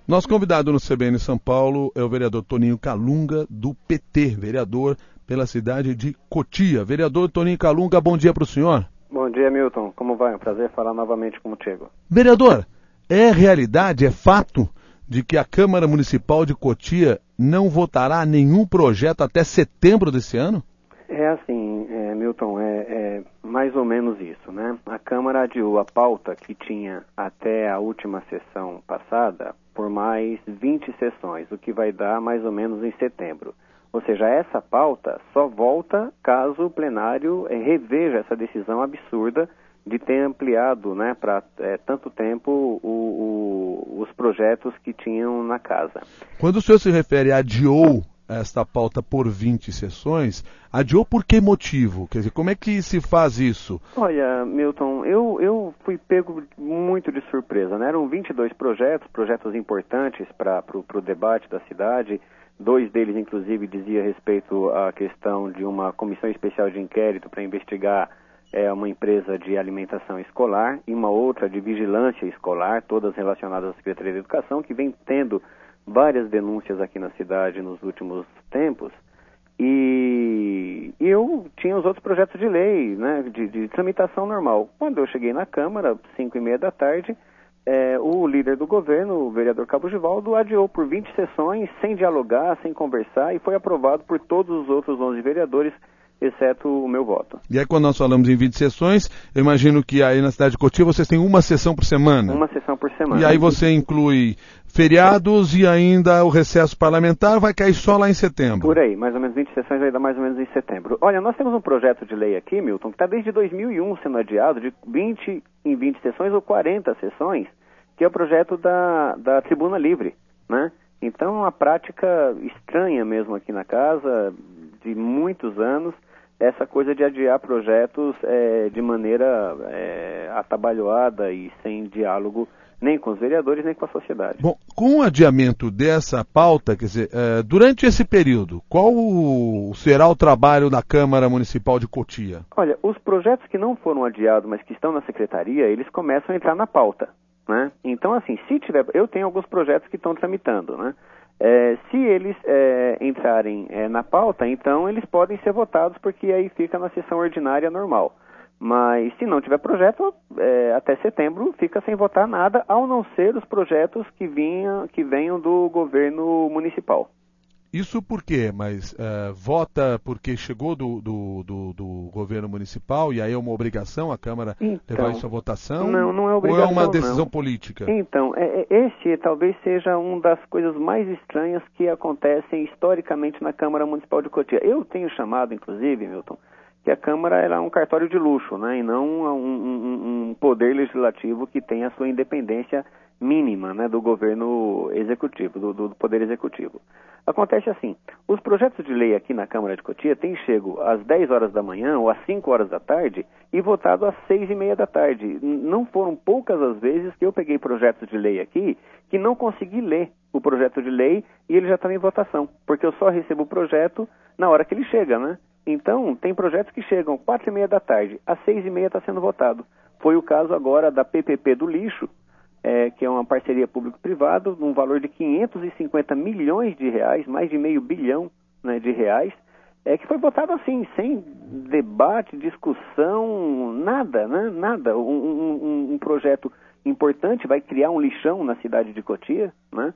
Nosso convidado no CBN São Paulo é o vereador Toninho Calunga, do PT, vereador pela cidade de Cotia. Vereador Toninho Calunga, bom dia para o senhor. Bom dia, Milton. Como vai? É um prazer falar novamente contigo. Vereador, é realidade, é fato de que a Câmara Municipal de Cotia não votará nenhum projeto até setembro desse ano? É assim, Milton, é mais ou menos isso, né? A Câmara adiou a pauta que tinha até a última sessão passada por mais 20 sessões, o que vai dar mais ou menos em setembro. Ou seja, essa pauta só volta caso o plenário reveja essa decisão absurda de ter ampliado, né, para tanto tempo os projetos que tinham na casa. Quando o senhor se refere a adiou esta pauta por 20 sessões, adiou por que motivo? Quer dizer, como é que se faz isso? Olha, Milton, eu fui pego muito de surpresa, né? Eram 22 projetos importantes para o debate da cidade. 2 deles, inclusive, dizia respeito à questão de uma comissão especial de inquérito para investigar uma empresa de alimentação escolar e uma outra de vigilância escolar, todas relacionadas à Secretaria de Educação, que vem tendo várias denúncias aqui na cidade nos últimos tempos. E eu tinha os outros projetos de lei, né, de tramitação normal. Quando eu cheguei na Câmara, 5h30 da tarde, o líder do governo, o vereador Cabo Givaldo, adiou por 20 sessões, sem dialogar, sem conversar, e foi aprovado por todos os outros 11 vereadores, exceto o meu voto. E aí, quando nós falamos em 20 sessões, eu imagino que aí na cidade de Cotia vocês têm uma sessão por semana. Uma sessão por semana. E aí você inclui feriados e ainda o recesso parlamentar vai cair só lá em setembro. Por aí, mais ou menos 20 sessões vai dar mais ou menos em setembro. Olha, nós temos um projeto de lei aqui, Milton, que está desde 2001 sendo adiado de 20 em 20 sessões ou 40 sessões, que é o projeto da Tribuna Livre, né? Então, uma prática estranha mesmo aqui na casa, de muitos anos, essa coisa de adiar projetos de maneira atabalhoada e sem diálogo nem com os vereadores, nem com a sociedade. Bom, com o adiamento dessa pauta, quer dizer, durante esse período, qual será o trabalho da Câmara Municipal de Cotia? Olha, os projetos que não foram adiados, mas que estão na Secretaria, eles começam a entrar na pauta, né? Então, assim, se tiver... Eu tenho alguns projetos que estão tramitando, né? Se eles entrarem na pauta, então eles podem ser votados, porque aí fica na sessão ordinária normal. Mas se não tiver projeto, até setembro fica sem votar nada, ao não ser os projetos que venham do governo municipal. Isso por quê? Mas vota porque chegou do governo municipal e aí é uma obrigação a Câmara levar isso à votação? Não é obrigação. Ou é uma decisão política? Então, esse talvez seja uma das coisas mais estranhas que acontecem historicamente na Câmara Municipal de Cotia. Eu tenho chamado, inclusive, Milton, que a Câmara é um cartório de luxo, né, e não um poder legislativo que tem a sua independência mínima, né, do governo executivo, do poder executivo. Acontece assim, os projetos de lei aqui na Câmara de Cotia têm chego às 10 horas da manhã ou às 5 horas da tarde e votado às 6h30 da tarde. Não foram poucas as vezes que eu peguei projetos de lei aqui que não consegui ler o projeto de lei e ele já estava em votação, porque eu só recebo o projeto na hora que ele chega, né? Então, tem projetos que chegam 4h30 da tarde, às 6h30 está sendo votado. Foi o caso agora da PPP do lixo, que é uma parceria público-privado, num valor de 550 milhões de reais, mais de meio bilhão, né, de reais, que foi votado assim, sem debate, discussão, nada, né, nada. Um projeto importante, vai criar um lixão na cidade de Cotia, né,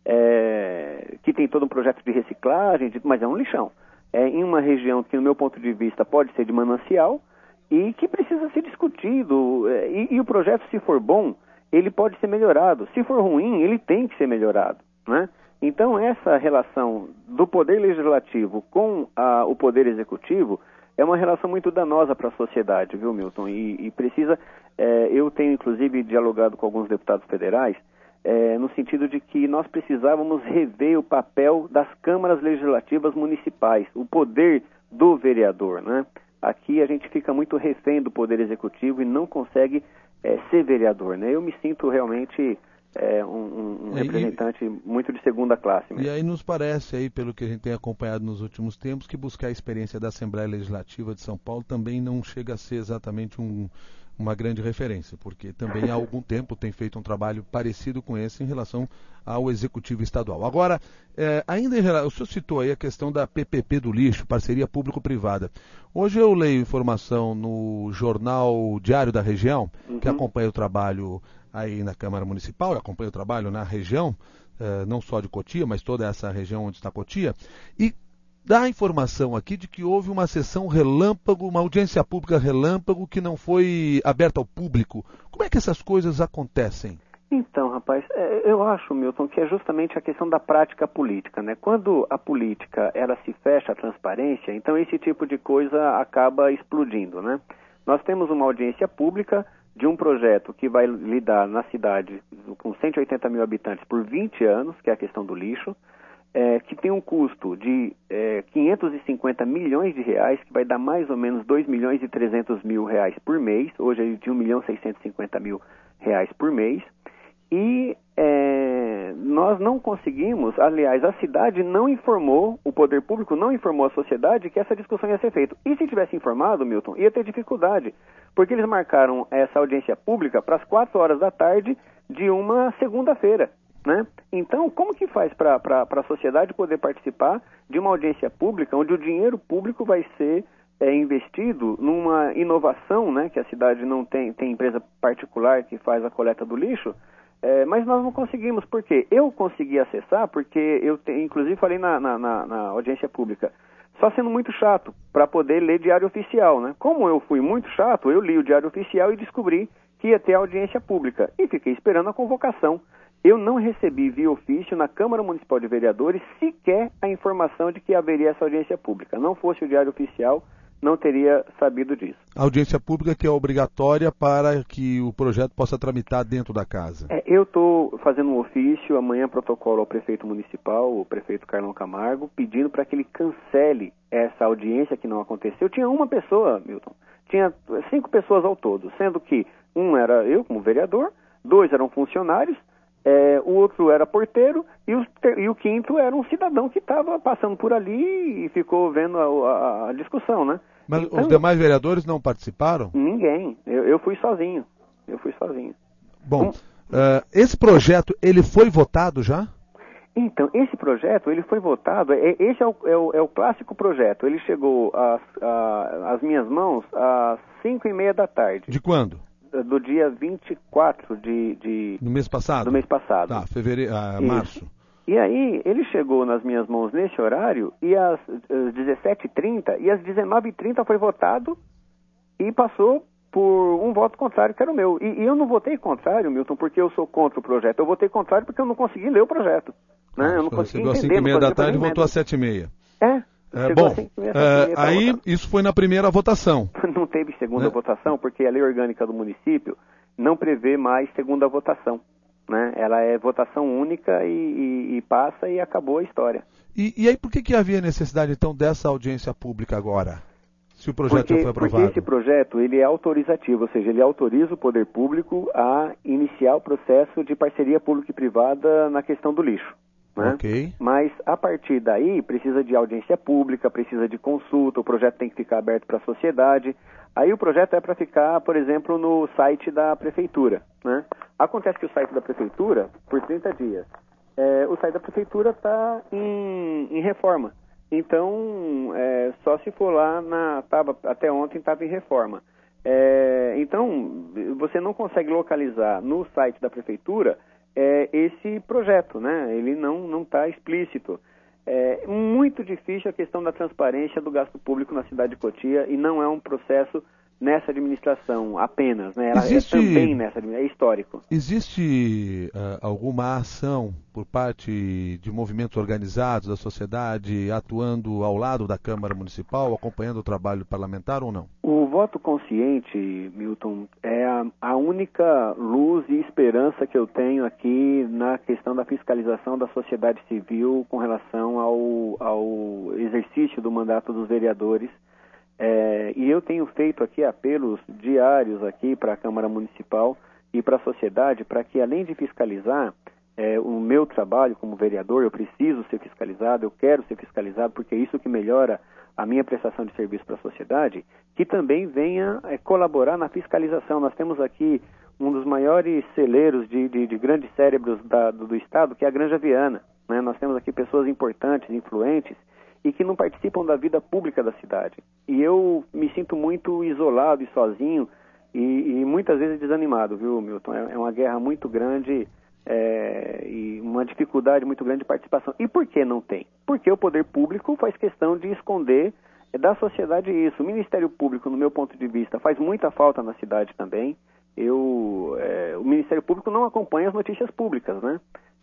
que tem todo um projeto de reciclagem, mas é um lixão. Em uma região que, no meu ponto de vista, pode ser de manancial e que precisa ser discutido. E o projeto, se for bom, ele pode ser melhorado. Se for ruim, ele tem que ser melhorado, né? Então, essa relação do poder legislativo com o poder executivo é uma relação muito danosa para a sociedade, viu, Milton? E precisa... eu tenho, inclusive, dialogado com alguns deputados federais, no sentido de que nós precisávamos rever o papel das câmaras legislativas municipais, o poder do vereador, né? Aqui a gente fica muito refém do poder executivo e não consegue ser vereador, né? Eu me sinto realmente um representante muito de segunda classe mesmo. E aí nos parece, aí, pelo que a gente tem acompanhado nos últimos tempos, que buscar a experiência da Assembleia Legislativa de São Paulo também não chega a ser exatamente uma grande referência, porque também há algum tempo tem feito um trabalho parecido com esse em relação ao Executivo Estadual. Agora, ainda o senhor citou aí a questão da PPP do lixo, parceria público-privada. Hoje eu leio informação no jornal Diário da Região, que acompanha o trabalho aí na Câmara Municipal, acompanha o trabalho na região, não só de Cotia, mas toda essa região onde está Cotia, e dá a informação aqui de que houve uma sessão relâmpago, uma audiência pública relâmpago que não foi aberta ao público. Como é que essas coisas acontecem? Então, rapaz, eu acho, Milton, que é justamente a questão da prática política, né? Quando a política, ela se fecha à transparência, então esse tipo de coisa acaba explodindo, né? Nós temos uma audiência pública de um projeto que vai lidar na cidade com 180 mil habitantes por 20 anos, que é a questão do lixo, que tem um custo de 550 milhões de reais, que vai dar mais ou menos 2 milhões e 300 mil reais por mês, hoje é de 1 milhão e 650 mil reais por mês, e nós não conseguimos, aliás, a cidade não informou, o poder público não informou a sociedade que essa discussão ia ser feita. E se tivesse informado, Milton, ia ter dificuldade, porque eles marcaram essa audiência pública para as 4 horas da tarde de uma segunda-feira, né? Então, como que faz para a sociedade poder participar de uma audiência pública onde o dinheiro público vai ser investido numa inovação, né, que a cidade não tem empresa particular que faz a coleta do lixo, mas nós não conseguimos. Por quê? Eu consegui acessar porque inclusive falei na audiência pública, só sendo muito chato para poder ler Diário Oficial, né? Como eu fui muito chato, eu li o Diário Oficial e descobri que ia ter audiência pública e fiquei esperando a convocação. Eu não recebi via ofício na Câmara Municipal de Vereadores sequer a informação de que haveria essa audiência pública. Não fosse o Diário Oficial, não teria sabido disso. A audiência pública que é obrigatória para que o projeto possa tramitar dentro da casa. Eu estou fazendo um ofício, amanhã protocolo ao prefeito municipal, o prefeito Carlão Camargo, pedindo para que ele cancele essa audiência que não aconteceu. Tinha uma pessoa, Milton, tinha 5 pessoas ao todo, sendo que um era eu como vereador, 2 eram funcionários, o outro era porteiro e o quinto era um cidadão que estava passando por ali e ficou vendo a discussão, né? Mas então, os demais vereadores não participaram? Ninguém. Eu fui sozinho. Bom, esse projeto, ele foi votado já? Então, esse projeto, ele foi votado, esse é o clássico projeto. Ele chegou às minhas mãos às 5:30 da tarde. De quando? Do dia 24 Do mês passado? Do mês passado. Tá, março. E aí, ele chegou nas minhas mãos nesse horário, e às 17h30 e às 19h30 foi votado e passou por um voto contrário, que era o meu. E eu não votei contrário, Milton, porque eu sou contra o projeto. Eu votei contrário porque eu não consegui ler o projeto. Né? Eu não consegui entender. Chegou às 5:30 da tarde e votou às 7:30. Bom, aí isso foi na primeira votação. Não teve segunda votação, porque a lei orgânica do município não prevê mais segunda votação. Né? Ela é votação única e passa e acabou a história. E aí por que havia necessidade então dessa audiência pública agora? Se o projeto já foi aprovado? Porque esse projeto ele é autorizativo, ou seja, ele autoriza o poder público a iniciar o processo de parceria pública e privada na questão do lixo. Né? Okay. Mas a partir daí precisa de audiência pública, precisa de consulta, o projeto tem que ficar aberto para a sociedade. Aí o projeto é para ficar, por exemplo, no site da prefeitura. Né? Acontece que o site da prefeitura, por 30 dias, o site da prefeitura está em reforma. Então, só se for lá, até ontem estava em reforma. Então, você não consegue localizar no site da prefeitura esse projeto, né? Ele não está explícito. É muito difícil a questão da transparência do gasto público na cidade de Cotia e não é um processo nessa administração apenas, né? Ela também nessa administração, é histórico. Existe alguma ação por parte de movimentos organizados da sociedade atuando ao lado da Câmara Municipal, acompanhando o trabalho parlamentar ou não? O voto consciente, Milton, é a única luz e esperança que eu tenho aqui na questão da fiscalização da sociedade civil com relação ao exercício do mandato dos vereadores. E eu tenho feito aqui apelos diários aqui para a Câmara Municipal e para a sociedade, para que além de fiscalizar o meu trabalho como vereador, eu preciso ser fiscalizado, eu quero ser fiscalizado, porque é isso que melhora a minha prestação de serviço para a sociedade, que também venha colaborar na fiscalização. Nós temos aqui um dos maiores celeiros de grandes cérebros do Estado, que é a Granja Viana, né? Nós temos aqui pessoas importantes, influentes, e que não participam da vida pública da cidade. E eu me sinto muito isolado e sozinho e muitas vezes desanimado, viu, Milton? É uma guerra muito grande e uma dificuldade muito grande de participação. E por que não tem? Porque o poder público faz questão de esconder da sociedade isso. O Ministério Público, no meu ponto de vista, faz muita falta na cidade também. O Ministério Público não acompanha as notícias públicas, né?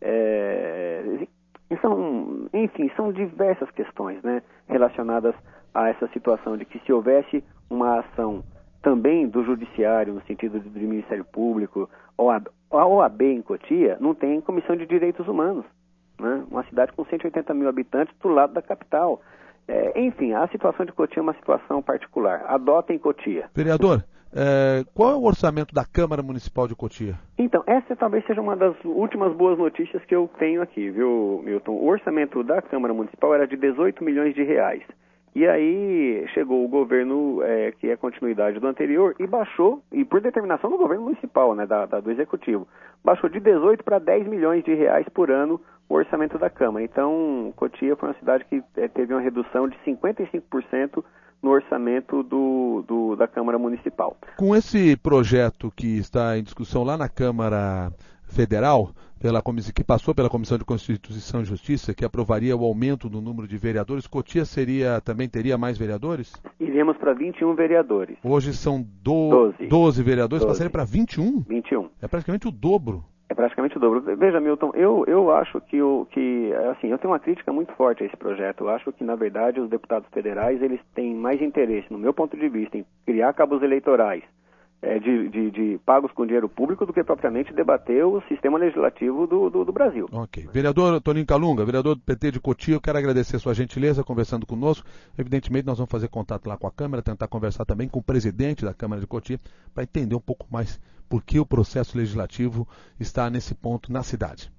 São diversas questões, né, relacionadas a essa situação de que se houvesse uma ação também do Judiciário, no sentido do Ministério Público, a OAB em Cotia não tem Comissão de Direitos Humanos, né? Uma cidade com 180 mil habitantes do lado da capital. A situação de Cotia é uma situação particular. Adotem Cotia. Vereador, qual é o orçamento da Câmara Municipal de Cotia? Então, essa talvez seja uma das últimas boas notícias que eu tenho aqui, viu, Milton? O orçamento da Câmara Municipal era de 18 milhões de reais. E aí chegou o governo, que é continuidade do anterior, e baixou, e por determinação do governo municipal, né, do Executivo, baixou de 18 para 10 milhões de reais por ano o orçamento da Câmara. Então, Cotia foi uma cidade que teve uma redução de 55% no orçamento da Câmara Municipal. Com esse projeto que está em discussão lá na Câmara Federal, que passou pela Comissão de Constituição e Justiça, que aprovaria o aumento do número de vereadores, Cotia também teria mais vereadores? Iríamos para 21 vereadores. Hoje são 12 vereadores, passaria para 21? 21. É praticamente o dobro. É praticamente o dobro. Veja, Milton, eu acho que eu tenho uma crítica muito forte a esse projeto. Eu acho que, na verdade, os deputados federais, eles têm mais interesse, no meu ponto de vista, em criar cabos eleitorais de pagos com dinheiro público do que propriamente debater o sistema legislativo do Brasil. Ok. Vereador Toninho Calunga, vereador do PT de Cotia, eu quero agradecer a sua gentileza conversando conosco. Evidentemente, nós vamos fazer contato lá com a Câmara, tentar conversar também com o presidente da Câmara de Cotia, para entender um pouco mais por que o processo legislativo está nesse ponto na cidade.